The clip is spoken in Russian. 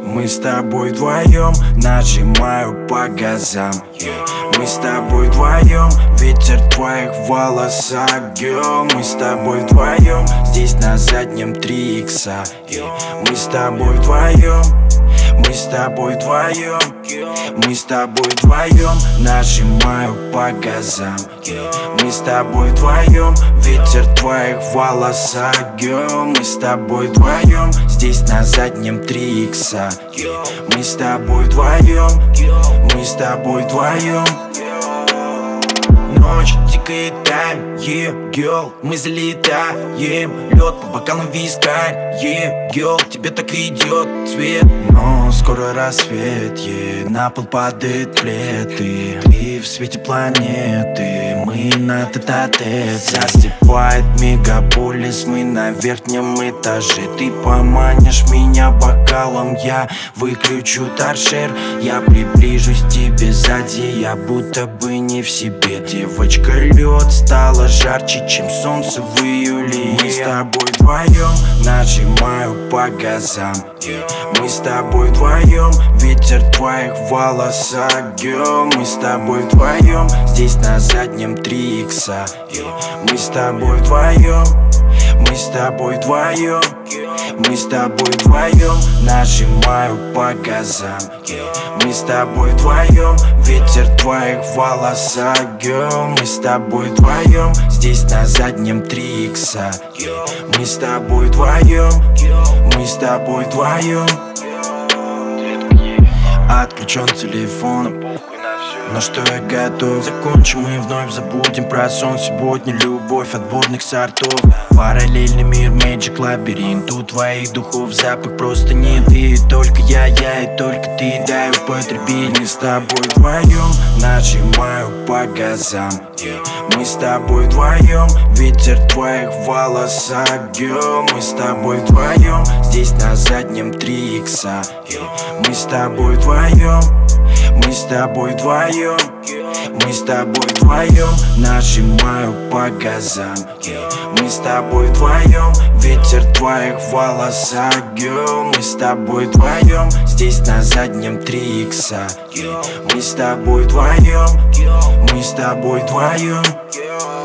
Мы с тобой вдвоем, нажимаю по газам, Мы с тобой вдвоем, ветер в твоих волосах, Мы с тобой вдвоем, здесь на заднем 3 икса, Мы с тобой вдвоем, мы с тобой вдвоем, мы с тобой вдвоем, нажимаю по газам, Мы с тобой вдвоем, ветер в твоих волосах, Мы с тобой вдвоем, здесь на заднем 3 икса, Мы с тобой вдвоем, мы с тобой вдвоем. Ночь, тикает тайм, girl, мы залетаем. Лед по бокалам вискарь, girl, тебе так идет цвет. Но скоро рассвет, на пол падает плед, и ты в свете планеты, мы на тет-а-тет. Засыпает мегаполис, мы на верхнем этаже. Ты поманишь меня бокалом, я выключу торшер. Я приближусь к тебе сзади, я будто бы не в себе. Девочка, лед стало жарче, чем солнце в июле. Мы с тобой вдвоем, нажимаю по газам, Мы с тобой вдвоем, ветер в твоих волосах, Мы с тобой вдвоем, здесь на заднем 3 икса, Мы с тобой вдвоем, мы с тобой вдвоем, мы с тобой вдвоем, нажимаю по газам, Мы с тобой вдвоем, ветер в твоих волосах, Мы с тобой вдвоем, здесь на заднем 3 икса, Мы с тобой вдвоем, мы с тобой вдвоем. Отключен телефон, но что я готов. Закончим и вновь забудем про сон. Сегодня любовь отборных сортов. Параллельный мир, Magic лабиринт. У твоих духов запах просто не ты. Только я и только ты. Дай употребить. Мы с тобой вдвоем, нажимаю по газам, Мы с тобой вдвоем, ветер в твоих волосах, Мы с тобой вдвоем, здесь на заднем 3 икса, Мы с тобой вдвоем, мы с тобой вдвоем, мы с тобой вдвоем, нажимаю по газам, Мы с тобой вдвоем, ветер в твоих волосах, Мы с тобой вдвоем, здесь на заднем 3 икса, Мы с тобой вдвоем, мы с тобой вдвоем.